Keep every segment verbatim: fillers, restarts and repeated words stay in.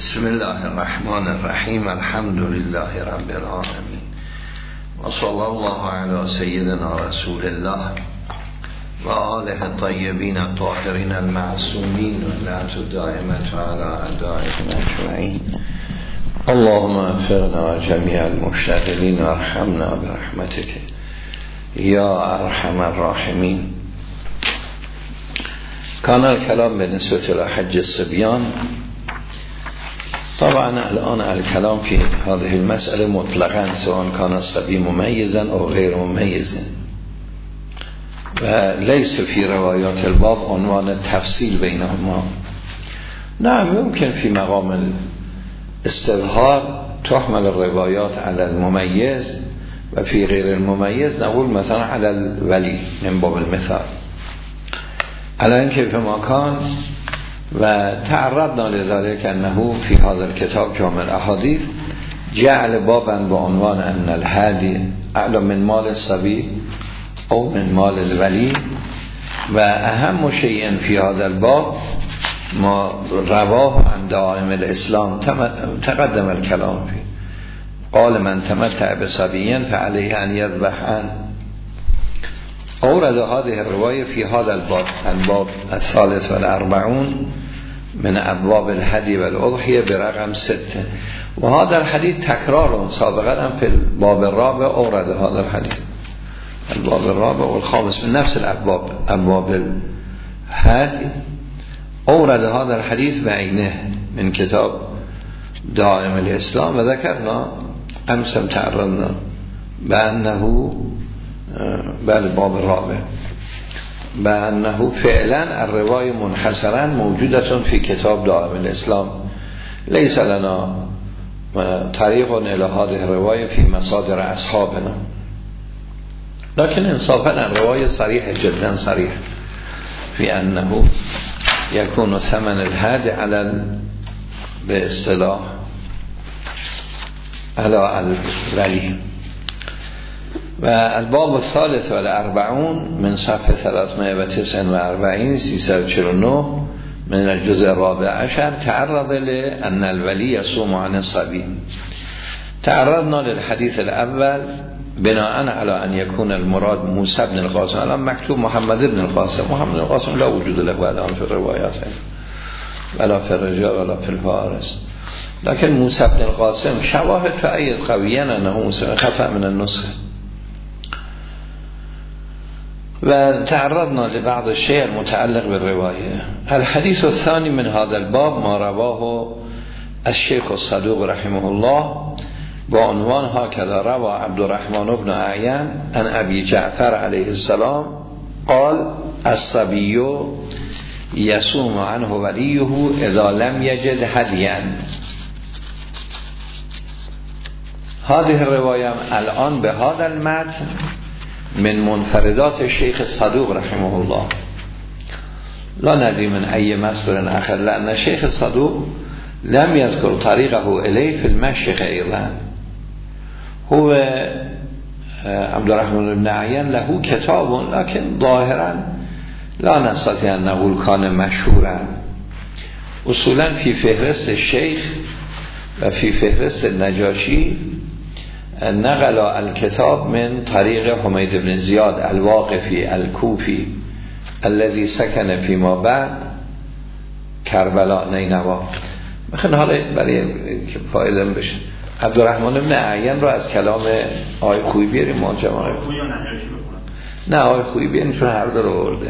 بسم الله الرحمن الرحیم. الحمد لله رب العالمین و صلی الله علی سیدنا رسول الله و آله الطیبین الطاهرین المعصومین و لعنت الدائمة علی اعدائهم اجمعین. اللهم اغفرنا جمیع المشتغلین و ارحمنا برحمتک یا ارحم الراحمین. کان الکلام به نسبت الحج الصبیان. طبعا الان الكلام في هذه المسألة مطلقا سواء كان الصبي مميزا أو غير مميز، وليس في روايات الباب عنوان التفصيل بينهما. نعم يمكن في مقام الاستظهار تحمل الروايات على المميز وفي غير المميز نقول مثلا على الولي من باب المثال، على ان كيف ما كان. و تعرضنا لذلك انه في هذا الكتاب جامع الاحاديث جعل بابا بعنوان ان الهدي اعلى من مال الصبي او من مال الولي، و اهم شيء في هذا الباب ما رواه عن دائم الاسلام تقدم الكلام فيه. قال من تمتع بصبي فعليه ان يذبح عنه. أورد هذه الرواية في هذا الباب الباب الثالث والأربعون من أبواب الهدي والأضحية برقم ستة، وهذا الحديث تكرار سابقا في الباب الرابع. أورد هذا الحديث الباب الرابع والخامس من نفس الأبواب أبواب الهدي. أورد هذا الحديث بعينه من كتاب دائم الإسلام، وذكرنا أمسا تعرضنا بأنه بل باب الرابع بأنه فعلا الرواية منحصرا موجودة في كتاب دائم الإسلام، ليس لنا طريق إلى هذه الرواية في مصادر أصحابنا، لكن انصافا الرواية صريحة جدا صريح في أنه يكون ثمن الهدي على باصطلاح على الولي. و الباب الثالث والأربعون من صفحه ثلاثمائة وتسعة وأربعين سیصد و چهل و نه من الجزء الرابع عشر تعرض لأن الولي يصوم عن الصبي. تعرضنا للحديث الأول بناء على أن يكون المراد موسى بن القاسم. الآن مكتوب محمد بن القاسم. محمد بن القاسم لا وجود له الآن في الروايات ولا في الرجال ولا في الفارس، لكن موسى بن القاسم شواهد تؤيد قويا أنه موسى خطأ من النسخة. و تعرضنا لبعض الشيء المتعلق بالرواية. الحديث الثاني من هذا الباب ما رواه الشيخ الصدوق رحمه الله بعنوان هكذا: روى عبد الرحمن بن أعين عن أبي جعفر عليه السلام قال: الصبي يصوم عنه وليه إذا لم يجد هديا. هذه الرواية الآن بهذا المتن من منفردات الشيخ الصدوق رحمه الله، لا ندري من أي مصدر آخر، لأن الشيخ الصدوق لم يذكر طريقه إليه في المشيخ أيضا. هو عبد الرحمن بن عين له كتاب، لكن ظاهرا لا نستطيع أن نقول كان مشهورا. اصولا في فهرست الشيخ و في فهرست النجاشی نقل الكتاب من طريق حميد بن زياد الواقفي الكوفي الذي سكن فيما بعد کربلا نینوا. میخوان حالا برای فایده بشه عبد الرحمن بن عین رو از کلام آقای خویی بیاریم ما جماعه نه آقای خویی بیاریم چون هر دو رو برده.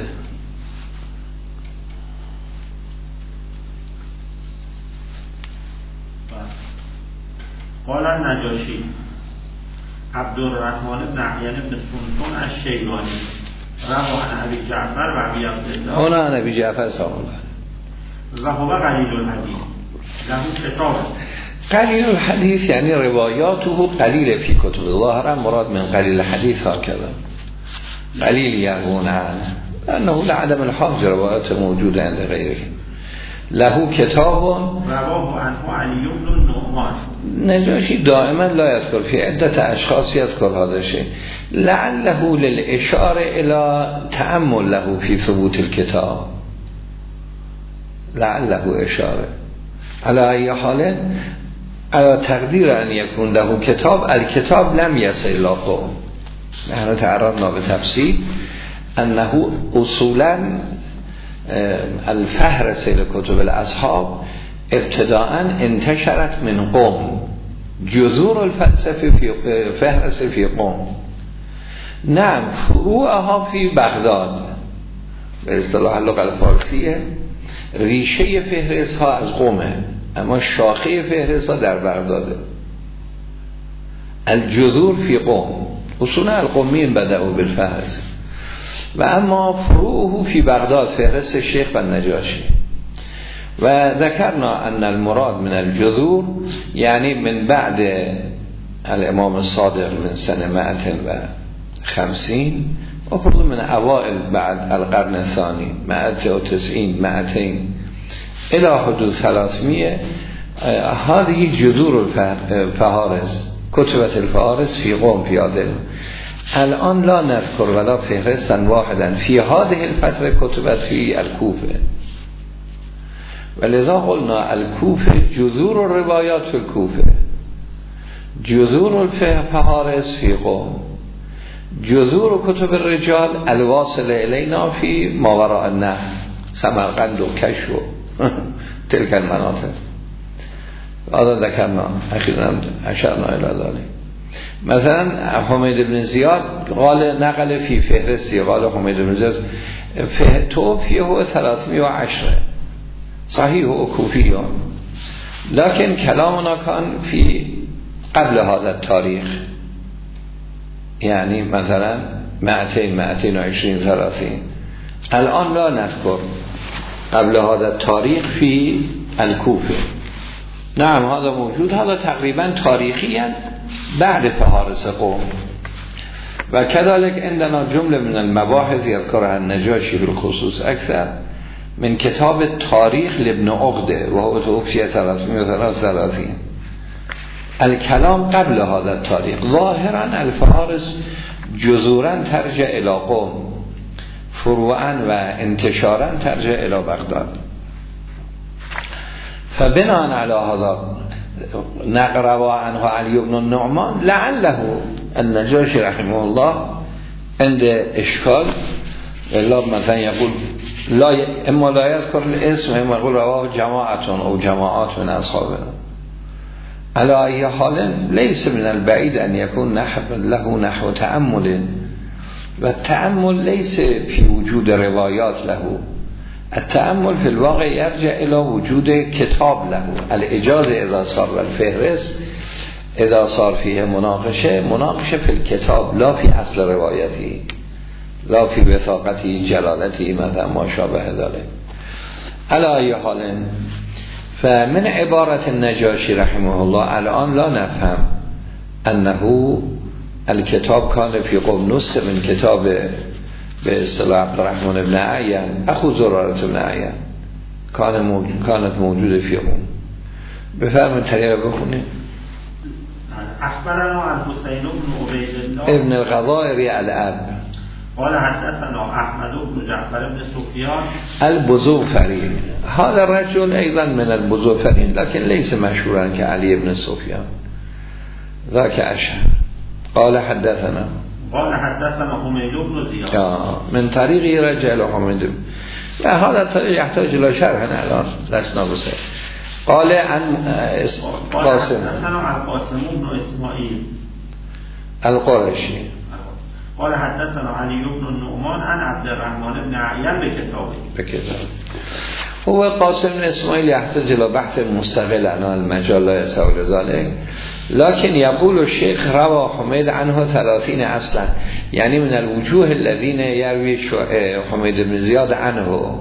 قال النجاشی عبد الرحمن بن عین بن سنتون الشیبانی رواه عن ابی جعفر و ابی عبدالله اون عن ابی جعفر سلام الله و هو قلیل الحدیث له کتاب. قلیل الحدیث یعنی روایاته قلیل فی کتب ظاهرا مراد من قلیل الحدیث ها کذا قلیل یروون عنه لانه لعدم الحافظ روایات موجوده عند غیره. له کتاب رواه عنه علی بن النعمان. نجاشی دائما لا يذكر في عدة اشخاص يذكر هذا الشيء لعله للاشاره الى تأمل له في ثبوت الكتاب، لعله اشاره علی ای حال علی تقدیر ان یکون له کتاب، الکتاب لم یصل الی قوم. نحن تعرضنا به تفصیل انه اصولا الفهرس لکتب الاصحاب ابتداء انتشرت من قوم، جذور الفلسفه فی فهرس فی قوم. نعم فروعها فی بغداد، به اصطلاح اللغه الفارسیه ریشه فهرس ها از قومه، اما شاخه فهرس ها در بغداده. الجذور فی قوم، اصولا القومین بدأوا بالفهرس، و اما فروعه فی بغداد، فهرست شیخ و نجاشی. و ذکرنا ان المراد من الجذور یعنی من بعد الامام الصادق من سنه مئة و خمسین و فرض من اوائل بعد القرن الثانی مئة و تسعین مئتين الى حدود ثلاثمئة. هذه جذور الفهارس، کتبت الفهارس فی قوم فی عادل. الان لا نذکر ولا فهرستن واحدا فی هذه الفتره کتبت فی الکوفه، ولذا قلنا الکوفه جذور الروایات فی الکوفه، جذور الفهارس فی قوم، جذور کتب الرجال الواصل الینا فی ماوراء النهر، سمرقند و کش و تلک المناطق. هذا ذکرنا اخیراً اشرنا الی ذلك. مثلا حمید بن زیاد قال نقل فی فهرستی، قال حمید بن زیاد توفیه هو ثلاثمئة و عشرة صحیح و کوفیان، لكن کلامنا کان فی قبل هذا التاریخ، یعنی مثلا مئتين مئتين و عشرين ثلاثين. الان لا نذکر قبل هذا التاریخ فی الکوفه. نعم هذا موجود، هذا تقریبا تاریخیاً بعد فهارس قوم. و كذلك عندنا جمله من المباحث يذكرها النجاشي بالخصوص اكثر من کتاب تاریخ لابن عقده و هو توفی ثلاثمئة و ثلاثين. الکلام قبل هذا التاریخ. ظاهرا الفهارس جذورا ترجع الى قوم، فروعا و انتشارا ترجع الى بغداد. فبناء على هذا نقروا عنه علی بن النعمان لعله النجاشی رحمه الله عند اشکال الا مثلا یقول لا اما لا یذکر الاسم اما یقول رواه جماعتون او جماعات من اصحابه. على ای حال لیس من البعید ان یکون نحو له نحو تأمل، و تأمل لیس فی وجود روایات له، التأمل فی الواقع یرجع الى وجود کتاب له. الاجاز اذا صار والفهرست اذا صار فیه مناقشه، مناقشه فی الكتاب لا فی اصل روایتی، لا فی وثاقتی جلالتی مثلا ما شابه ذلك. علی ای حال فمن عبارت النجاشی رحمه الله الان لا نفهم انه الكتاب کان فی قوم، نسخه من کتاب به اصطلاح عبدالرحمن ابن عین اخو زرارت ابن عین کان موجود، کانت موجود فی قوم. بفرمایید طریقه بخونید. اخبرنا عن حسین بن عبید الله ابن الغضائری الاب قال حدثنا احمد بن جعفر بن سفیان البزوفری. هذا الرجل ايضا من البزوفرين لكن ليس مشهورا كعلي بن سفيان ذاك اشهر. قال حدثنا قال حدثنا حمید بن زیاد من طریق رجل حمید و هذا الطريق يحتاج الى شرح الان لسنا بسه. قال عن قاسم حدثنا عن قاسم بن اسماعیل القرشی قال حدثنا علی بن النعمان عن عبد الرحمن بن عین بكتابه بكتاب. هو قاسم بن اسماعیل يحتاج الى بحث مستقل عن المجال لا يسعى ذلك، لكن يقول الشيخ روى حميد عنه ثلاثين اصلا، يعني من الوجوه الذين يروي حميد بن زياد عنه.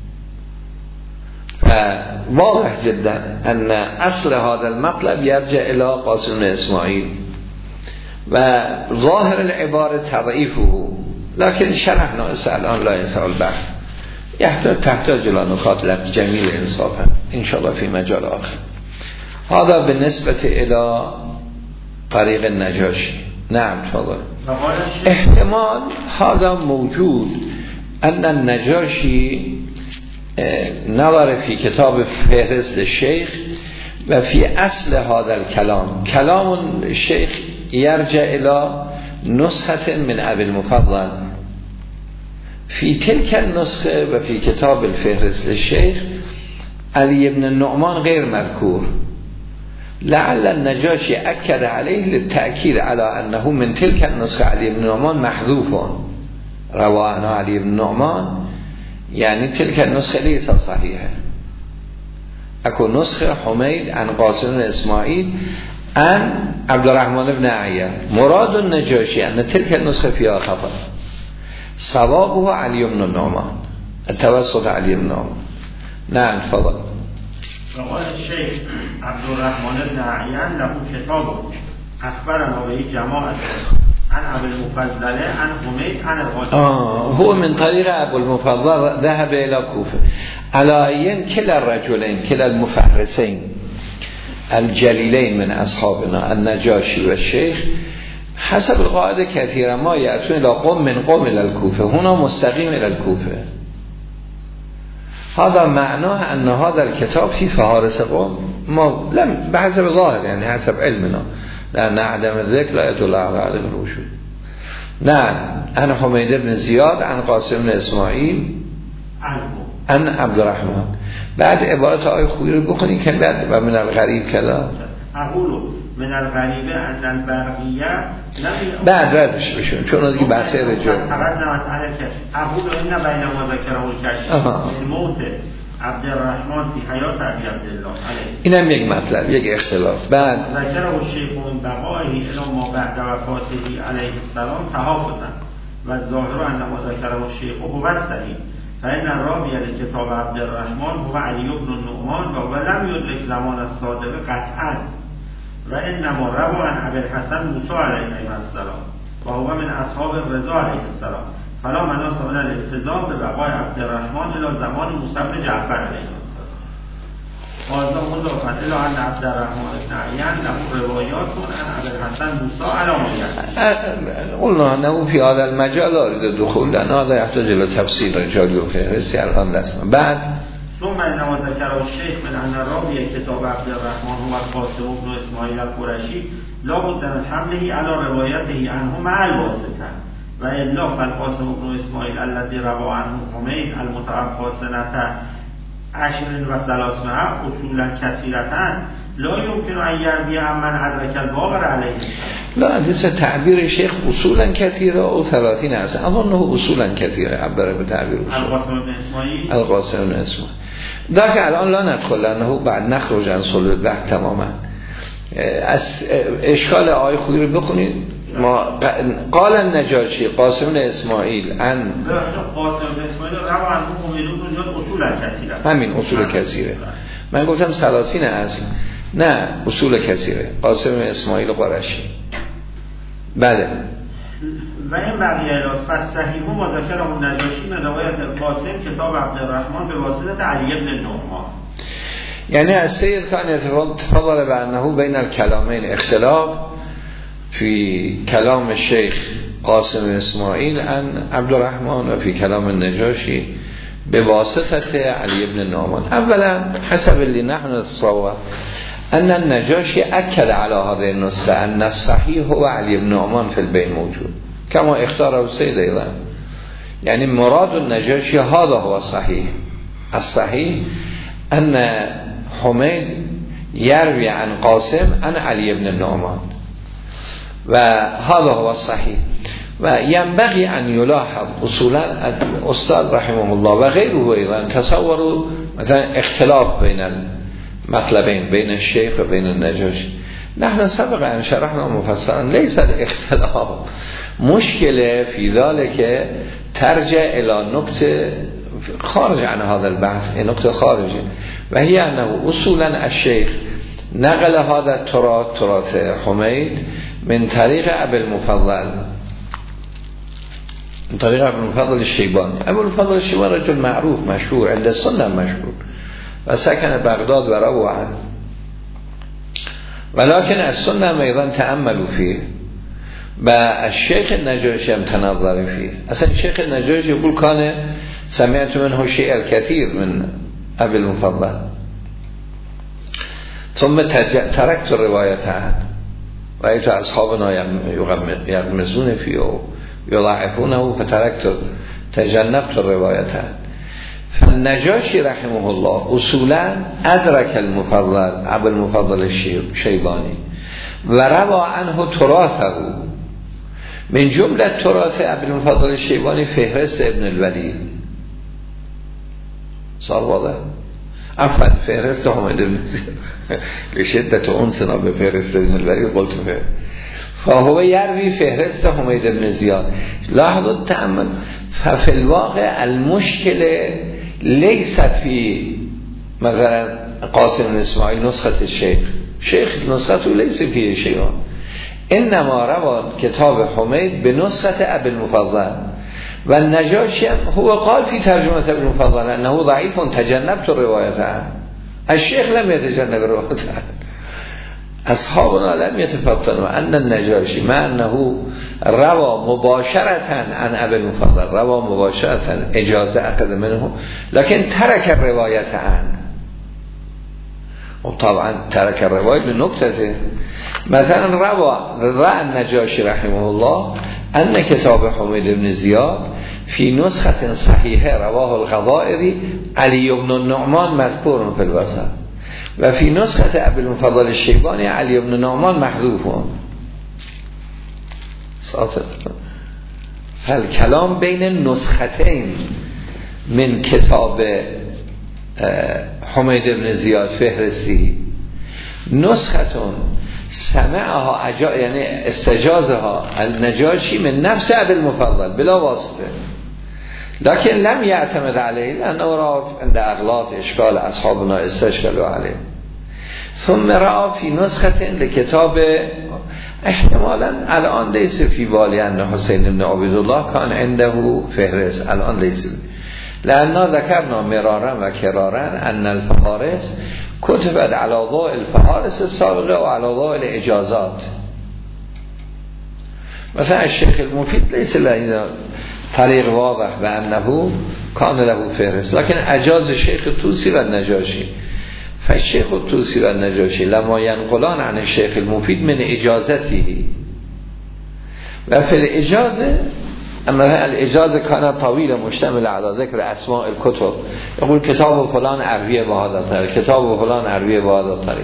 فواضح جدا ان اصل هذا المطلب يرجع الى قاسم بن اسماعیل و ظاهر العبارة تضعیفه، لكن شرحنا الان لا يسع البحث، يحتاج تحتاج الى نکات لفظ جمیل انصافا ان شاء الله في مجال آخر. هذا بالنسبة الى طريق النجاشي. نعم تفضل. احتمال هذا موجود ان النجاشي نظر في كتاب فهرست الشيخ و فی اصل هذا الکلام کلام الشیخ یرجع الى نسخه من ابی المفضل فی تلک النسخه و فی کتاب الفهرست للشیخ علی ابن النعمان غیر مذکور لعل النجاشی اکد علیه للتأکید على انه من تلک النسخه علی ابن النعمان محذوف رواه علی ابن النعمان یعنی تلک النسخه لیس صحیحه اكو نسخه حمید عن قاسم اسماعیل عن عبدالرحمن بن عیان مراد النجاشی ان تلك النسخه فيها خطأ صوابه علی بن النعمان التوسط علی بن النعمان. نعم تفضل. وقال الشيخ عبد الرحمن بن عيان له كتاب اخبرنا به جماعه عن ابو المفضل عن حمید عن القاسم آه هو من طريق ابو المفضل ذهب الى کوفه على عين كلا الرجلين كلا المفهرسين الجلیلین من اصحابنا النجاشی و الشیخ حسب القاعده كثيرا ما يأتون الى قوم من قوم الى الكوفه هنا مستقيم الى الكوفه. هذا معناه ان هذا الكتاب في فهارس قوم ما لم بحسب ظاهر يعني حسب علمنا لأن عدم الذكر لا يدل على عدم الوجود. نعم عن حمید بن زیاد عن قاسم بن اسماعیل عن عبدالرحمن. بعد عبارت آیه خوبی رو بخونی که بعد و من الغریب کلا اقولو من الغریبه ان البرقیه بعد ردش بشون چون دیگه بحث رجال اقولو این بین ما ذکره الکشف موت عبدالرحمن فی حیات ابی عبدالله این هم یک مطلب یک اختلاف. بعد ذکره الشیخ من بقائه الی ما بعد وفاته علیه السلام تحافظا و ظاهر انما ذکره الشیخ هو صحیح فإن الراوی لکتاب عبدالرحمن هو علی بن النعمان و هو لم یدرک زمان الصادق قطعا و انما روى عن ابی الحسن موسی علیه السلام و هو من اصحاب الرضا علیه السلام فلا مناص من الالتزام به بقای عبدالرحمن الى زمان موسی بن جعفر علیه السلام. هذا مضاف الى ان عبدالرحمن بن عیان له روایات عن ابی الحسن موسی علیه قلنا انه في هذا المجال دارد دخول لان هذا يحتاج الى تفصيل رجال و فهرستی الان دستم. بعد ثم انما ذكر الشيخ من ان الراوي كتاب عبدالرحمن هو القاسم بن اسماعیل القرشی لا بد من حمله على روايته عنه مع الواسطه و الا فالقاسم بن اسماعیل الذي روى عنه حمید المتوفى سنه عشر و ثلاثمائه اصولا كثيرة لا يمكن ان يروي عمن ادرك الباقر عليه. لا حدیث تعبیر شیخ اصولا كثيرة او ثلاثين هست اظنه اصولا كثيرة عبر به تعبیر اصول القاسم بن اسماعیل القاسم بن اسماعیل ده که الان لا ندخل لانه بعد نخرج عن صلب البحث تماما. از اشکال آیه خودی رو بخونید. ما قال النجاشی قاسم بن اسماعیل ان قاسم بن اسماعیل روى عنه حمید بن اصولا كثيرة همین اصول کثیره. من گفتم ثلاثین اصل نه اصول کثیره. قاسم بن اسماعیل قرشی. بله و این بقیه الات فصحیح و مذکر النجاشی من روایت القاسم کتاب عبدالرحمن به واسطه علی بن النعمان. یعنی از سید کان تفضل به انه بین الکلامین اختلاف فی کلام الشیخ قاسم اسماعیل عن عبدالرحمن و فی کلام النجاشی به واسطه علی بن النعمان. اولا حسب اللي نحن نتصور ان النجاشی اکد على هذه النسخه ان الصحیح هو علی بن النعمان في البين موجود كما اختاره السيد ايضا. يعني مراد النجاشي هذا هو الصحيح. الصحيح ان حمید يروي عن قاسم عن علی بن النعمان و هذا هو الصحيح. و ينبغي ان يلاحظ اصولا استاد رحمه الله و غيره ايضا تصوروا مثلا اختلاف بين المطلبين بين الشيخ و بين النجاشي. نحن سبق ان شرحنا مفصلا ليس الاختلاف مشكله في ذلك ترجع الى نقطه خارج عن هذا البحث. نقطه خارجه وهي انه اصولا الشيخ نقل هذا التراث تراث حمید من طریق ابی المفضل من طریق ابی المفضل الشیبانی. ابی المفضل الشیبانی رجل معروف مشهور عند السنه مشهور و سکن بغداد و روى عنه ولكن السنه ايضا تأملوا فيه و الشيخ النجاشي هم تنظر فيه. اصلا الشيخ النجاشي يقول كان سمعت منه شيء الكثير من ابي المفضل. ثم ترکت روایتها رأيت أصحابنا يغمزون فيه يضعفونه فتركت تجنبت الروايتها. فالنجاشي رحمه الله اصولا ادرك المفضل ابو المفضل الشیبانی و روى عنه تراثه. من جمله تراث ابو المفضل الشیبانی فهرست ابن الولید صار واضح. عفوا فهرست حمید بن زیاد لشدت انسنا به فهرست ابن الولید قلت فهرست فهو يروي فهرست حمید بن زیاد. لاحظوا التأمل. ففي الواقع المشكل ليست في مثلا قاسم بن اسماعیل نسخة الشيخ شيخ نسخته ليس فيه شيء انما روى كتاب حمید بنسخة ابي المفضل والنجاشي هو قال في ترجمة ابي المفضل انه ضعيف تجنبت الرواية عنه. الشيخ لم يتجنب الرواية عنه. اصحابنا لم يتفطنوا ان النجاشي مع انه روى مباشرة عن ابي المفضل روى مباشرة اجازه اخذ منه لكن ترك الرواية عنه. وطبعا ترك الرواية بنكتة مثلا روى روى النجاشي رحمه الله ان كتاب حمید بن زیاد في نسخة صحيحة رواه الغضائري علي بن النعمان مذكور في الوسط و فی نسخه ابی المفضل الشیبانی علی بن نعمان محذوف. فالکلام بین نسختین من کتاب حمید بن زیاد فهرستی نسختون سمعها اجا یعنی استجازها النجاشی من نفس ابی المفضل بلا واسطه لكن لم يعتمد عليه لأنه رأى عند أغلاط إشكال أصحابنا استشكلوا عليه. ثم رأى في نسخة لكتاب احتمالا الآن ليس في بالي أن حسين بن عبيد الله كان عنده فهرس الآن ليس لأننا ذكرنا مرارا وكرارا أن الفهارس كتبت على ضوء الفهارس السابقة وعلى ضوء الإجازات. مثلا الشيخ المفيد ليس له طريق واضح بأنه كان له فهرس لكن أجاز الشيخ الطوسي والنجاشي. فالشيخ الطوسي والنجاشي لما ينقلان عن الشيخ المفيد من إجازته وفي الإجازة أما الإجازة كانت طويلة مشتملة على ذكر أسماء الكتب يقول كتاب فلان عربية بهذا الطريق كتاب فلان عربية بهذا الطريق.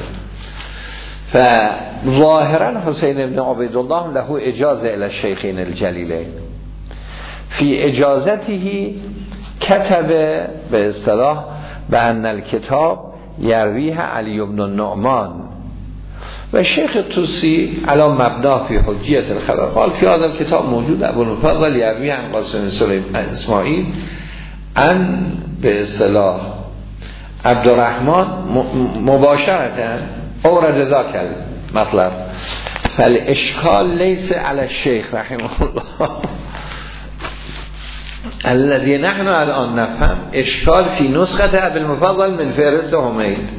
فظاهرا حسين بن عبيد الله له إجازة إلى الشيخين الجليلين. في إجازته كتب باصطلاح بأن الكتاب يرويها علي بن النعمان و الشيخ الطوسي على مبناه في حجية الخبر قال في هذا الكتاب موجود أبو المفضل يروي عن قاسم سليمان إسماعيل عن باصطلاح عبد الرحمن مباشرة أورد ذاك المطلب. فالإشكال ليس على الشيخ رحمه الله الذي نحن الآن نفهم إشكال في نسخة أبي المفضل من فهرست حمید.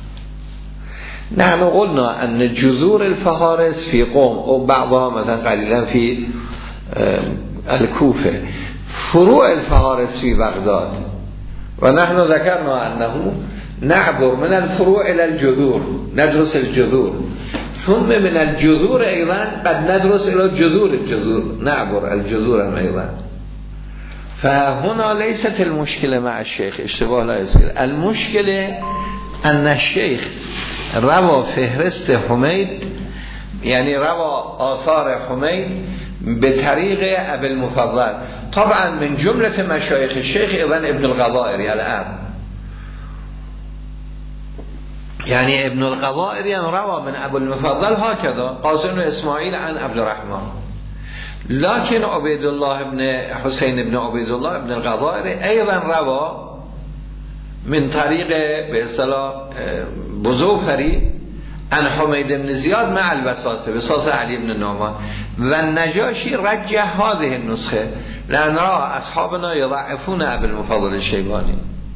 نحن قلنا أن جذور الفهارس في قوم أو بعضها مثلا قليلا في الكوفة فروع الفهارس في بغداد و نحن ذكرنا أنه نعبر من الفروع إلى الجذور ندرس الجذور ثم من الجذور أيضا قد ندرس إلى جذور الجذور نعبر الجذور أيضا. فهنا ليست المشكلة مع الشيخ اشتباه لا يصير. المشكلة أن الشيخ روى فهرست حمید يعني روى آثار حمید بطريق أبي المفضل. طبعا من جملة مشايخ الشيخ ابن ابن الغضائري الآن يعني ابن الغضائري روى من أبو المفضل هكذا قاسم اسماعيل عن عبد الرحمن. لكن عبيد الله بن حسين بن عبيد الله بن الغضائري أيضا روى من طريق باصطلاح بزوفری عن حمید بن زیاد مع الوساطه بساطه علی بن النعمان و النجاشی رجح هذه النسخه لأن رأى أصحابنا يضعفون أبي المفضل الشيباني.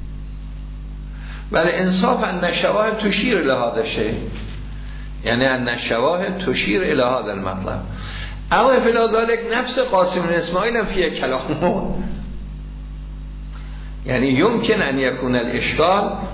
والإنصاف أن الشواهد تشير إلى هذا الشيء يعني أن الشواهد تشير إلى هذا المطلب. أما في ذلك نفس قاسم بن إسماعيل فيه كلامه يعني يمكن أن يكون الإشكال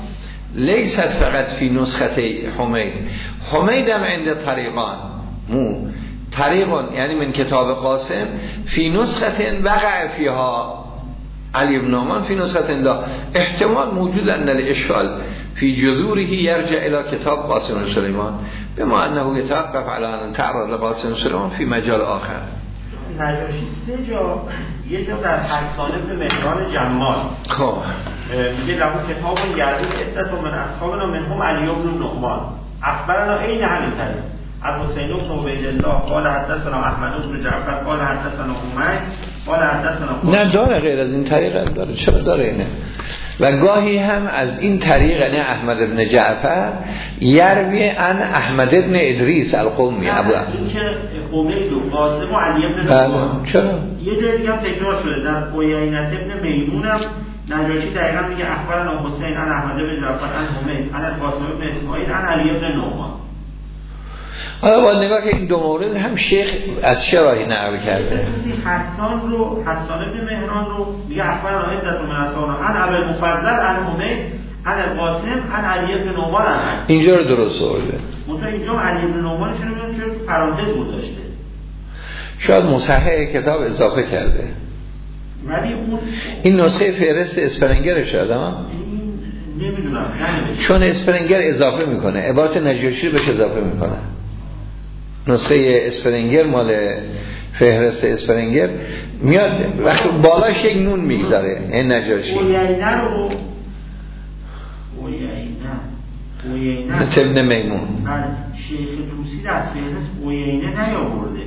لیست فقط فی نسخت حمید، حمید هم عند طریقان مو طریقان، یعنی من کتاب قاسم فی نسخت وقع فیها علی بن نعمان فی نسخت لا، احتمال موجود ان الاشکال فی جذوره یرجع الى کتاب قاسم سلیمان بما انه یتوقف علی ان تعرض لقاسم سلیمان فی مجال آخر. نجاشی سه جا، یه جا در حسان ابن مهران جمال خب میگه له کتاب یعقوب عدت من اصحابنا منهم علی بن نعمان اخبرنا عین همین طریق از حسین بن عبید الله قال حدثنا احمد بن جعفر قال حدثنا حمید قال حدثنا. نه داره غیر از این طریق هم داره. چرا داره اینه؟ و گاهی هم از این طریق نه احمد بن جعفر یروی ان احمد بن ادریس القومی ابو این که حمید و قاسم و علی بن نعمان. چرا یه جای دیگه هم تکرار شده در عینت ابن میمون هم نجاشی دقیقاً میگه اخبرنا حسین ان احمد بن جعفر ان حمید ان قاسم بن اسماعیل ان علی بن نعمان. حالا با نگاه که این دو مورد هم شیخ از چه راهی نقل کرده؟ حسان رو حسان بن مهران رو میگه اخبرنا عدت من اصحابنا ان ابو المفضل ان حمید ان قاسم ان علی بن نعمان. اینجا رو درست آورده. مثلا اینجا علی بن نعمان چون میگن که پرانتز گذاشته. شاید مصحح کتاب اضافه کرده. ولی اون این نسخه فهرست اسپرنگر شده ها؟ نمیدونم. چون اسپرنگر اضافه میکنه، عبارت نجاشی رو بهش اضافه میکنه. نسخه اسپرنگر مال فهرست اسپرنگر میاد وقتی بالاش یک نون میگذاره این نجاشی. اویینه رو اویینه اویینه ابن میمون شیخ توسی در فهرست اویینه نیاورده.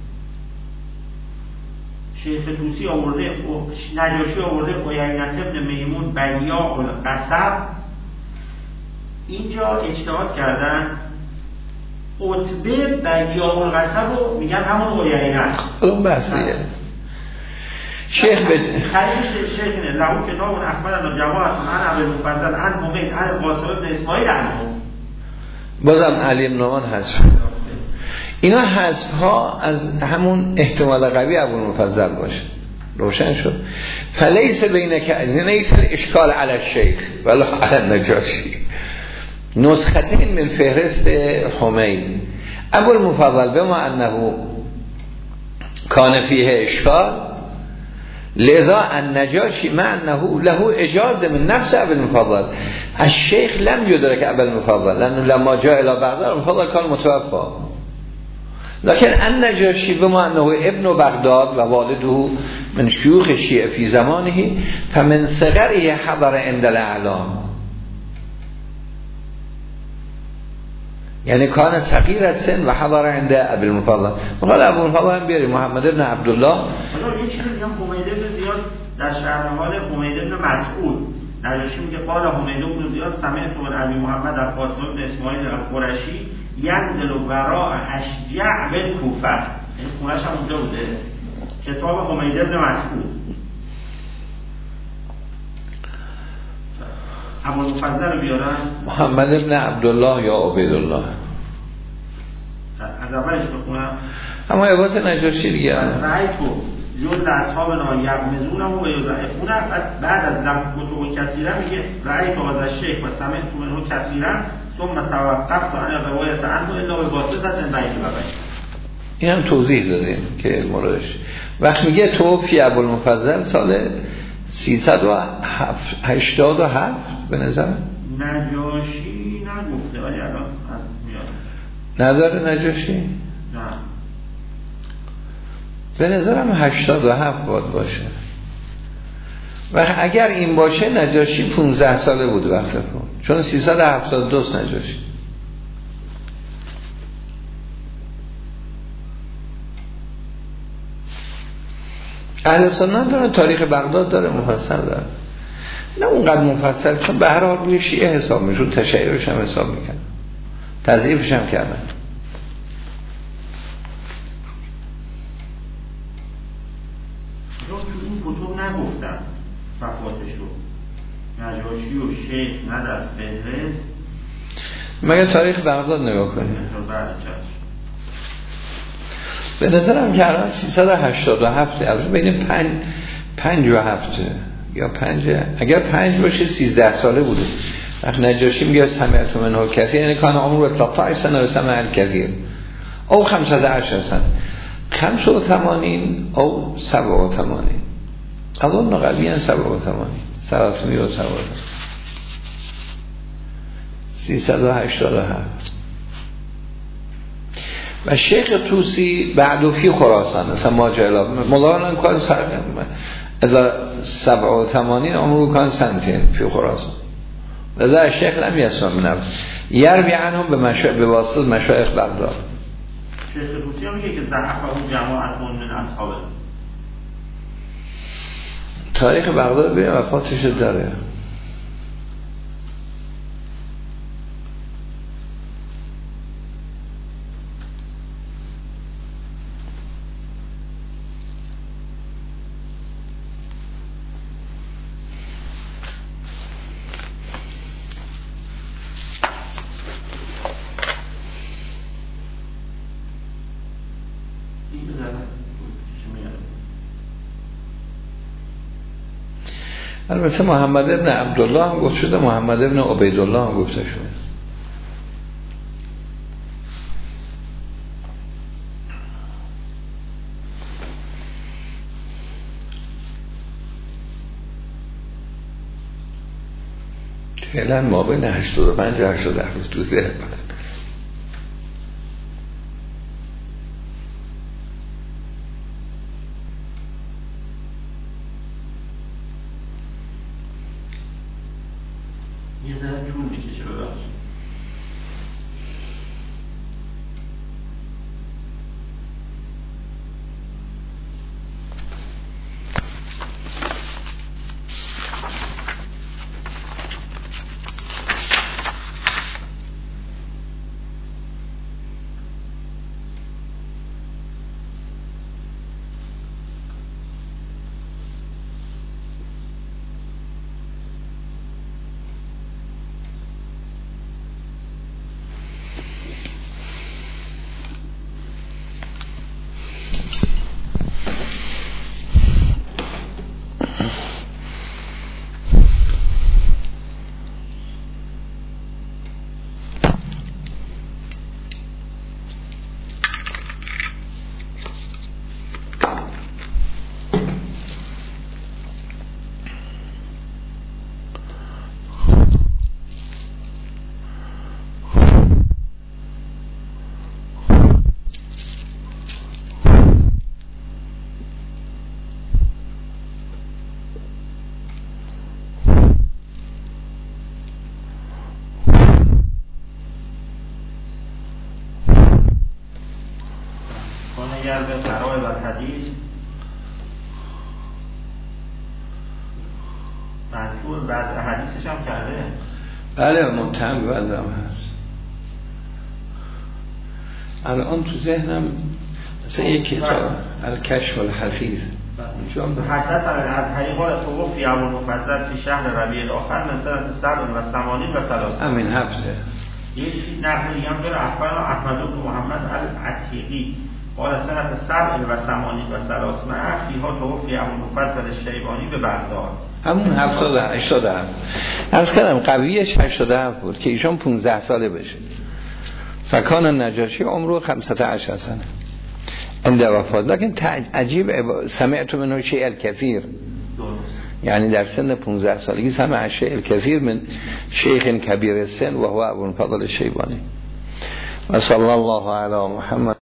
شیخ توسی آورده نجاشی آورده اویینه ابن میمون بیا القصب. اینجا اجتهاد کردن عتبه بیا القصب رو میگن همون اویینه اون بحثیه. شیخ به خلیل شیخ نه له کتاب اخبرنا جماعت عن ابو المفضل عن حمید عن قاسم بن اسماعیل عنه. بازم علی بن نعمان حذف. اینا حذف ها از همون احتمال قوی ابو المفضل باشه. روشن شد. فلیس بینک لیس الاشکال علی الشیخ ولا علی النجاشی. نسختین من فهرست حمید ابو المفضل بما انه کان فیه اشکال لذا النجاشی مع انه له اجازه من نفس ابو المفضل الشیخ لم یدرک ابو المفضل لانه لما جاء الى بغداد المفضل کان متوفا لكن النجاشی بما انه ابن بغداد و والده من شیوخ شیعه فی زمانه فمن صغره حضر عند الاعلام، یعنی کان صغیر السن و حضر عند ابی المفضل. وقال ابو المفضل هم بیاری محمد ابن عبدالله. حالا یه چیزی میگم حمید بن زیاد در شرح حال حمید بن مسعود نجاشی میگه قال حمید بن زیاد سمعت من ابی محمد القاسم بن اسماعیل القرشی ینزل وراء اشجع بالکوفه، این خونه‌ش هم اونجا بوده. کتاب حمید بن مسعود. ابو المفضل رو بیارن محمد ابن عبدالله یا عبیدالله. از اولش بخونم. اما عبارت نجاشی دیگه رأی تو جز اصحابنا یغمزونه و یضعفونه. بعد از لم کتب کثیره میگه رأی تو از شیخ و سمعت منه کثیرا ثم توقفت عن روایت عنه الا بواسطه بین و بین. این هم توضیح دادیم که موردش وقت میگه توفی ابوالمفضل سال سیصد و هشتاد و هفت به نظر نجاشی نگفته ولی الان از میاد نداره نجاشی؟ نه به نظرم هشتاد و هفت باید باشه. و اگر این باشه نجاشی پونزده ساله بود وقت فوت، چون سیصد و هفتاد و دو نجاشی. اهل سنت داره تاریخ بغداد داره مفصل داره، نه اونقدر مفصل چون به هر حال روی شیعه حساب میشون، تشیعش هم حساب میکنن، تضعیفش هم کردن. تو این کتب نگفتن صفاتش رو نجاشی و شیخ نه در فهرست، مگه تاریخ بغداد نگاه کنید. به نظرم که الان سیصد و هشتاد و هفت البته بین پنج پنج و هفت یا پنج، اگر پنج باشه سیزده ساله بوده. وقت نجاشی میگه سمعت منه کثیر، یعنی کان عمر تلاتاشر سنه و سمع الکثیر او خمسة عشر سنه، خمسة وثمانين او سبعة وثمانين، اظن قویا سبعة وثمانين، ثلاثمائة وسبعة سیصد و هشتاد و هفت. و شیخ طوسی بعد فی خراسان مثلا ماجلا مولانا کان اذا سبعة وثمانين عمره کان سنتين فی خراسان، لذا الشیخ لم یسمع من یروی عنهم به مشا... به واسطه مشایخ بغداد. شیخ طوسی هم میگه که ضعفه جماعت من اصحابه. تاریخ بغداد به وفاتش داره. البته محمد ابن عبدالله هم گفت شده، محمد ابن عبیدالله هم گفته شده. فعلا ما بین هشتاد و پنج و هشتاد و هفت تو ذهن بدن. یه ذره طول میکشه ببخشید. اگر به قرائب الحدیث منشور بعد حدیثش هم کرده. بله متهم به وضعم هست. الان تو ذهنم مثلا یک کتاب الکشف الحثیث حدث از حقیقات توفی ابو المفضل فی شهر ربیع الاخر من سنه سبع و ثمانین و ثلاثین. همین هفته یک نقل دیگه هم داره اخبرنا احمد بن محمد العتیقی قال سنه سبع و ثمانین و ثلاثمائة فیها توفی ابو المفضل الشیبانی به بغداد. همون هفتاد و هشتاد و هفت عرض کردم قویش هشتاد و هفت بود که ایشان پونزده ساله بشه. فکان نجاشی عمره خمسة عشر سنه عند وفات، لكن عجیب سمعت منه شیء الکثیر، یعنی در سن پونزده سالگی سمع شیء الکثیر من شیخ کبیر السن و هو ابو الفضل الشیبانی. و صلی الله علی محمد.